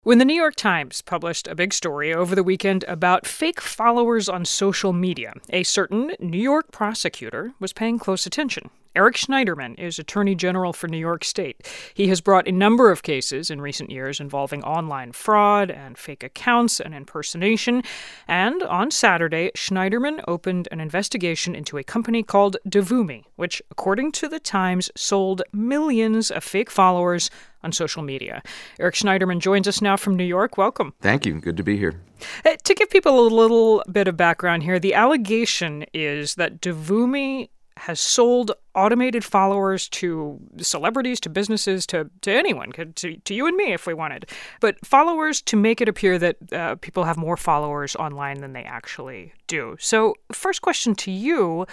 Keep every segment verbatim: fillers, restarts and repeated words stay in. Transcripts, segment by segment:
When the New York Times published a big story over the weekend about fake followers on social media, a certain New York prosecutor was paying close attention. Eric Schneiderman is Attorney General for New York State. He has brought a number of cases in recent years involving online fraud and fake accounts and impersonation. And on Saturday, Schneiderman opened an investigation into a company called Devumi, which, according to the Times, sold millions of fake followers on social media. Eric Schneiderman joins us now from New York. Welcome. Thank you. Good to be here. Uh, to give people a little bit of background here, the allegation is that Devumi has sold automated followers to celebrities, to businesses, to, to anyone, to, to you and me if we wanted. But followers to make it appear that uh, people have more followers online than they actually do. So first question to you,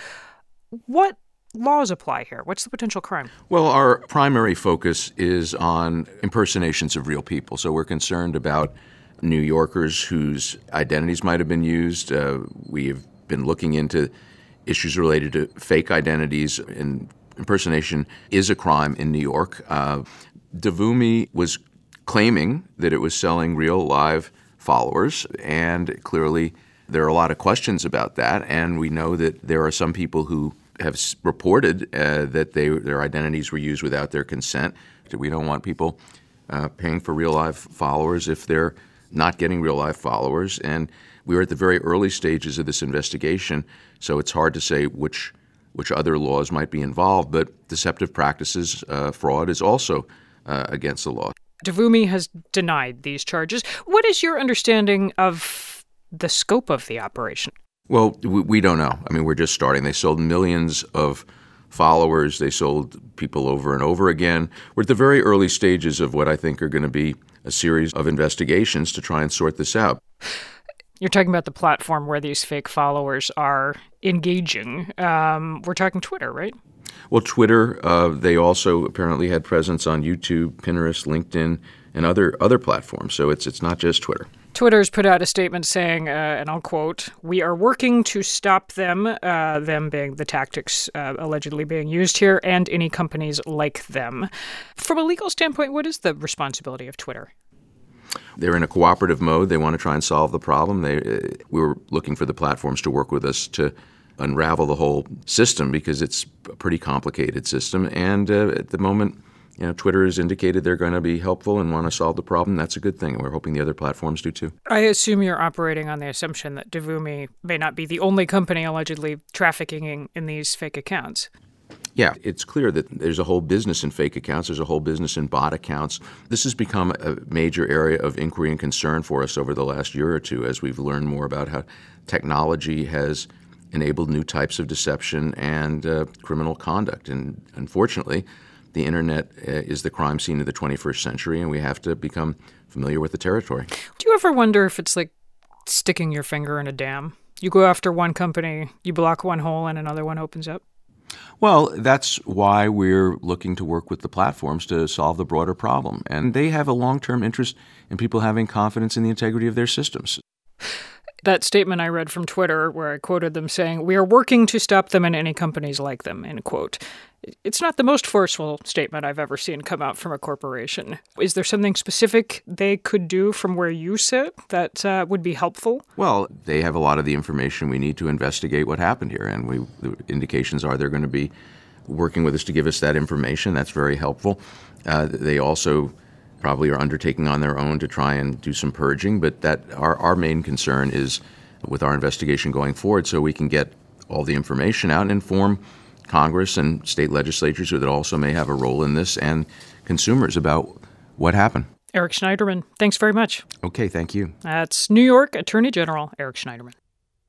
what laws apply here? What's the potential crime? Well, our primary focus is on impersonations of real people. So we're concerned about New Yorkers whose identities might have been used. Uh, we have been looking into issues related to fake identities, and impersonation is a crime in New York. Uh, Devumi was claiming that it was selling real live followers, and clearly there are a lot of questions about that, and we know that there are some people who have reported uh, that they, their identities were used without their consent. We don't want people uh, paying for real live followers if they're not getting real live followers, and we were at the very early stages of this investigation, so it's hard to say which which other laws might be involved, but deceptive practices, uh, fraud is also uh, against the law. Devumi has denied these charges. What is your understanding of the scope of the operation? Well, we, we don't know. I mean, we're just starting. They sold millions of followers. They sold people over and over again. We're at the very early stages of what I think are going to be a series of investigations to try and sort this out. You're talking about the platform where these fake followers are engaging. Um, we're talking Twitter, right? Well, Twitter, uh, they also apparently had presence on YouTube, Pinterest, LinkedIn, and other other platforms. So it's it's not just Twitter. Twitter's put out a statement saying, uh, and I'll quote, "We are working to stop them," uh, them being the tactics uh, allegedly being used here, "and any companies like them." From a legal standpoint, what is the responsibility of Twitter? They're in a cooperative mode. They want to try and solve the problem. They, uh, we were looking for the platforms to work with us to unravel the whole system because it's a pretty complicated system. And uh, at the moment, you know, Twitter has indicated they're going to be helpful and want to solve the problem. That's a good thing, and we're hoping the other platforms do too. I assume you're operating on the assumption that Devumi may not be the only company allegedly trafficking in these fake accounts. Yeah, it's clear that there's a whole business in fake accounts. There's a whole business in bot accounts. This has become a major area of inquiry and concern for us over the last year or two as we've learned more about how technology has enabled new types of deception and uh, criminal conduct. And unfortunately, the internet uh, is the crime scene of the twenty-first century, and we have to become familiar with the territory. Do you ever wonder if it's like sticking your finger in a dam? You go after one company, you block one hole, and another one opens up? Well, that's why we're looking to work with the platforms to solve the broader problem. And they have a long-term interest in people having confidence in the integrity of their systems. That statement I read from Twitter where I quoted them saying, "We are working to stop them and any companies like them," end quote. It's not the most forceful statement I've ever seen come out from a corporation. Is there something specific they could do from where you sit that uh, would be helpful? Well, they have a lot of the information we need to investigate what happened here, and we, the indications are they're going to be working with us to give us that information. That's very helpful. Uh, they also probably are undertaking on their own to try and do some purging, but that our, our main concern is with our investigation going forward so we can get all the information out and inform Congress and state legislatures that also may have a role in this and consumers about what happened. Eric Schneiderman, thanks very much. Okay, thank you. That's New York Attorney General Eric Schneiderman.